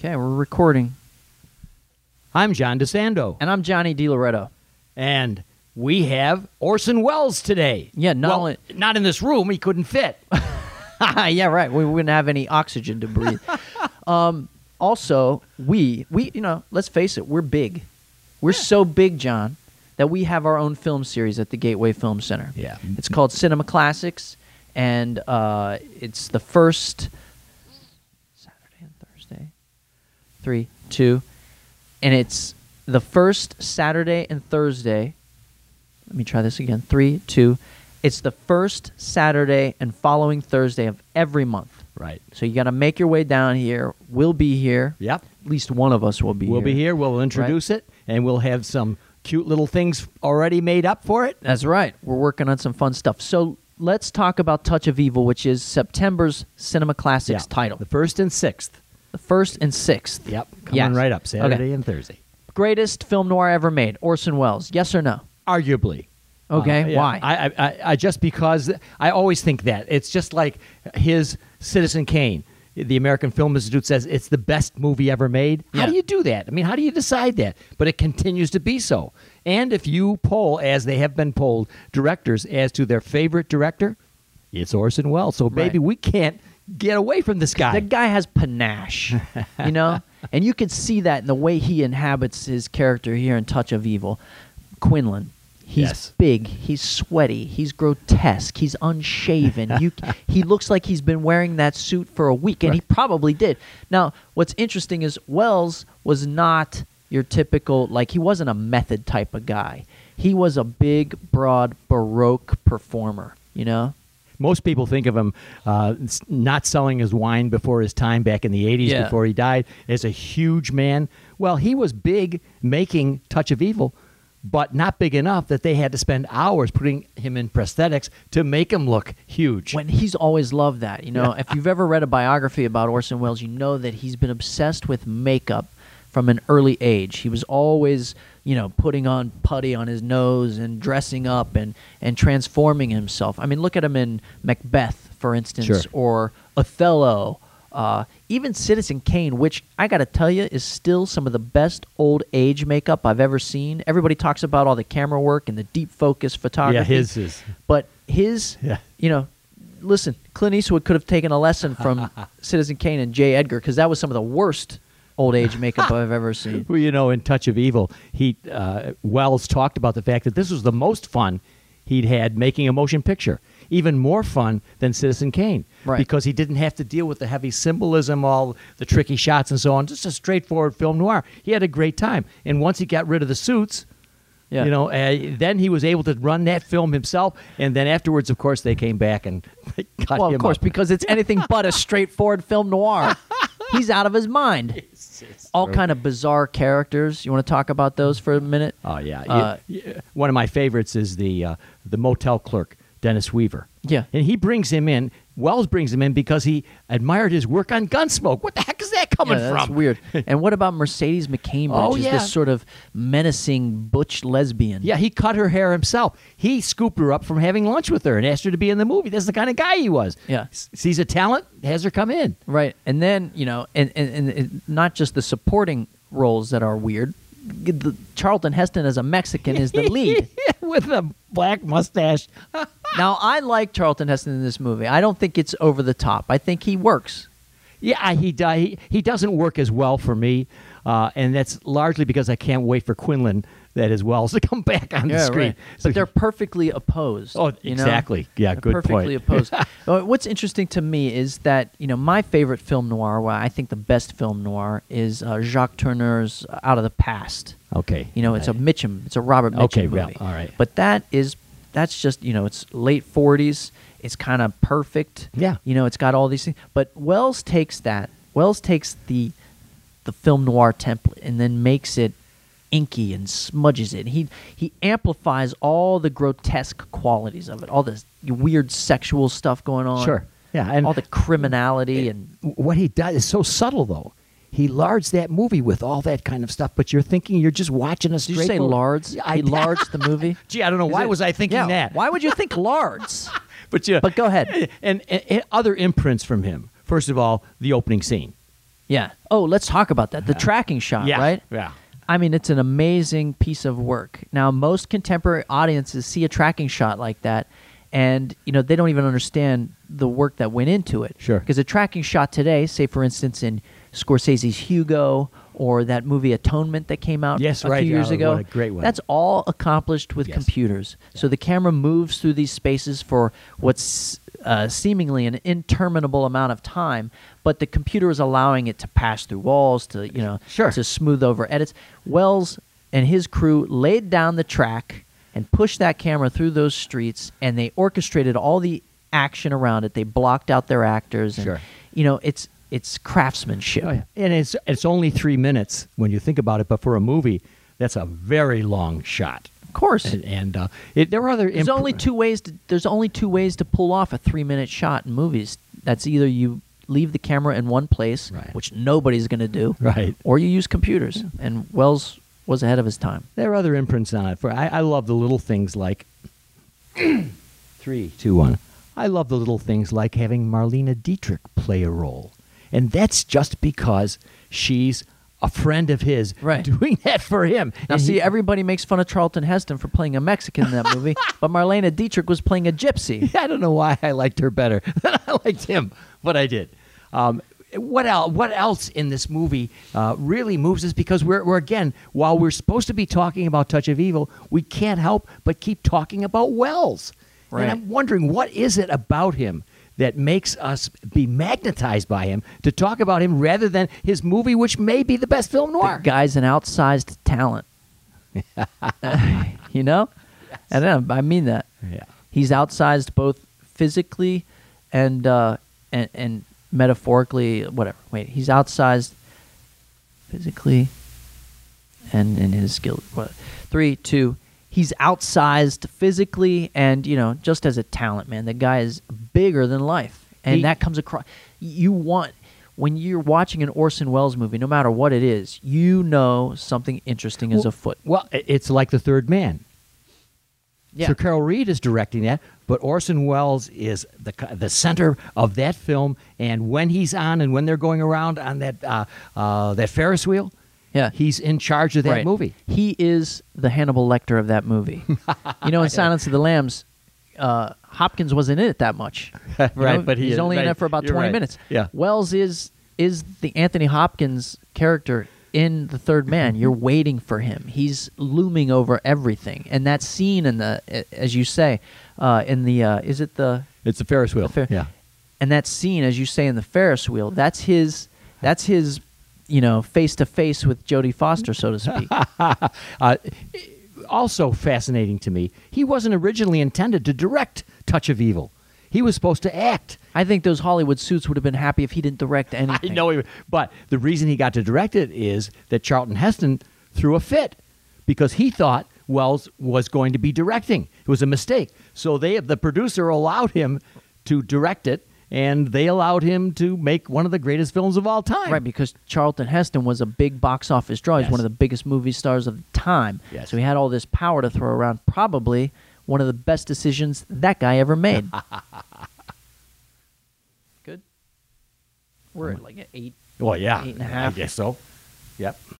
Okay, we're recording. I'm John DeSando. And I'm Johnny DiLoretto. And we have Orson Welles today. Yeah, not in this room. He couldn't fit. Yeah, right. We wouldn't have any oxygen to breathe. Also, we let's face it, we're big. We're so big, John, that we have our own film series at the Gateway Film Center. Yeah. It's called Cinema Classics, and it's the first Saturday and Thursday. 3, 2. And it's the first Saturday and Thursday. Let me try this again. 3, 2. It's the first Saturday and following Thursday of every month. Right. So you got to make your way down here. We'll be here. Yep. At least one of us will be here. We'll be here. We'll introduce it, and we'll have some cute little things already made up for it. That's right. We're working on some fun stuff. So let's talk about Touch of Evil, which is September's Cinema Classics title. The 1st and 6th. The 1st and 6th. Yep. Coming right up. Saturday and Thursday. Greatest film noir ever made. Orson Welles. Yes or no? Arguably. Okay. Yeah. Why? I just because I always think that. It's just like his Citizen Kane. The American Film Institute says it's the best movie ever made. Yeah. How do you do that? I mean, how do you decide that? But it continues to be so. And if you poll, as they have been polled, directors as to their favorite director, it's Orson Welles. So maybe we can't get away from this guy. The guy has panache, you know? And you can see that in the way he inhabits his character here in Touch of Evil. Quinlan. He's big, he's sweaty, he's grotesque, he's unshaven. He looks like he's been wearing that suit for a week, and he probably did. Now, what's interesting is Welles was not your typical, he wasn't a method type of guy. He was a big, broad, Baroque performer, you know? Most people think of him not selling his wine before his time back in the 80s before he died as a huge man. Well, he was big making Touch of Evil, but not big enough that they had to spend hours putting him in prosthetics to make him look huge. When he's always loved that, you know. If you've ever read a biography about Orson Welles, you know that he's been obsessed with makeup from an early age. He was always, putting on putty on his nose and dressing up and transforming himself. I mean, look at him in Macbeth, for instance, or Othello. Even Citizen Kane, which I got to tell you is still some of the best old age makeup I've ever seen. Everybody talks about all the camera work and the deep focus photography. Yeah, his is. But his, listen, Clint Eastwood could have taken a lesson from Citizen Kane and J. Edgar, because that was some of the worst old age makeup I've ever seen. Well, in Touch of Evil, Welles talked about the fact that this was the most fun he'd had making a motion picture. Even more fun than Citizen Kane. Right. Because he didn't have to deal with the heavy symbolism, all the tricky shots and so on. Just a straightforward film noir. He had a great time. And once he got rid of the suits, then he was able to run that film himself. And then afterwards, of course, they came back and cut him Well, of course, up. because it's anything but a straightforward film noir. He's out of his mind. It's All true. kind of bizarre characters. You want to talk about those for a minute? Oh, yeah. One of my favorites is the motel clerk, Dennis Weaver. Yeah. And he brings him in. Welles brings him in because he admired his work on Gunsmoke. What the heck is that coming from? That's weird. And what about Mercedes McCambridge? Is this sort of menacing butch lesbian? Yeah, he cut her hair himself. He scooped her up from having lunch with her and asked her to be in the movie. That's the kind of guy he was. Yeah. Sees a talent, has her come in. Right. And then, and not just the supporting roles that are weird. Charlton Heston as a Mexican is the lead. With a black mustache. Now, I like Charlton Heston in this movie. I don't think it's over the top. I think he works. Yeah, he doesn't work as well for me, and that's largely because I can't wait for Quinlan, that is Welles, to come back on the screen. Right. But they're perfectly opposed. Oh, exactly. Yeah, they're good perfectly point. opposed. What's interesting to me is that, my favorite film noir, I think the best film noir, is Jacques Tourneur's Out of the Past. Okay. It's a Mitchum. It's a Robert Mitchum movie. All right. But that's just, it's late 40s. It's kind of perfect. Yeah. It's got all these things. But Welles takes the film noir template and then makes it inky and smudges it. He amplifies all the grotesque qualities of it, all this weird sexual stuff going on. Sure. Yeah. And all the criminality and what he does is so subtle, though. He lards that movie with all that kind of stuff, but you're thinking you're just watching a Did you say straightforward... lards? He lards the movie? Gee, I don't know. Why was I thinking that? Why would you think lards? But go ahead. And other imprints from him. First of all, the opening scene. Yeah. Oh, let's talk about that. The tracking shot, Yeah, right? yeah. I mean, it's an amazing piece of work. Now, most contemporary audiences see a tracking shot like that, and they don't even understand the work that went into it. Sure. Because a tracking shot today, say for instance in Scorsese's Hugo or that movie Atonement that came out Yes, a right. few years Yeah, ago, what a great one. that's all accomplished with Yes. computers. So the camera moves through these spaces for what's seemingly an interminable amount of time, but the computer is allowing it to pass through walls, to Sure. to smooth over edits. Wells and his crew laid down the track and pushed that camera through those streets, and they orchestrated all the action around it. They blocked out their actors, and Sure. it's craftsmanship. Oh, yeah. And it's only 3 minutes when you think about it, but for a movie, that's a very long shot. Of course. And there were other. There's only two ways to pull off a 3-minute shot in movies. That's either you leave the camera in one place, Right. which nobody's going to do, Right. or you use computers. And Wells was ahead of his time. There are other imprints on it. I love the little things like 3, 2, 1. I love the little things like having Marlene Dietrich play a role, and that's just because she's a friend of his, Right. doing that for him. Now, And see, he- everybody makes fun of Charlton Heston for playing a Mexican in that movie, but Marlene Dietrich was playing a gypsy. I don't know why I liked her better than I liked him, but I did. What else in this movie really moves us? Because we're again, while we're supposed to be talking about Touch of Evil, we can't help but keep talking about Wells. Right. And I'm wondering, what is it about him that makes us be magnetized by him to talk about him rather than his movie, which may be the best film noir? The guy's an outsized talent. And I mean that. Yeah. He's outsized both physically and metaphorically, whatever. Wait, he's outsized physically and in his skill. What? 3, 2. He's outsized physically and just as a talent, man. The guy is bigger than life, and that comes across. When you're watching an Orson Welles movie, no matter what it is, something interesting is afoot. Well, it's like The Third Man. Yeah. Sir Carol Reed is directing that, but Orson Welles is the center of that film. And when he's on, and when they're going around on that Ferris wheel, Yeah. he's in charge of that Right. movie. He is the Hannibal Lecter of that movie. In Silence of the Lambs, Hopkins wasn't in it that much. Right, but he's only in it for about You're 20 right. minutes. Yeah. Wells is the Anthony Hopkins character in The Third Man. You're waiting for him. He's looming over everything. And that scene as you say, in the is it the It's the Ferris wheel. Yeah. And that scene, as you say, in the Ferris wheel, that's his face to face with Jodie Foster, so to speak. Also fascinating to me, he wasn't originally intended to direct Touch of Evil. He was supposed to act. I think those Hollywood suits would have been happy if he didn't direct anything. I know, but the reason he got to direct it is that Charlton Heston threw a fit because he thought Wells was going to be directing. It was a mistake. So the producer allowed him to direct it, and they allowed him to make one of the greatest films of all time. Right, because Charlton Heston was a big box office draw. He's Yes. one of the biggest movie stars of the time. Yes. So he had all this power to throw around. Probably one of the best decisions that guy ever made. Good. We're at like an 8. Well, yeah. 8.5. I guess so. Yep.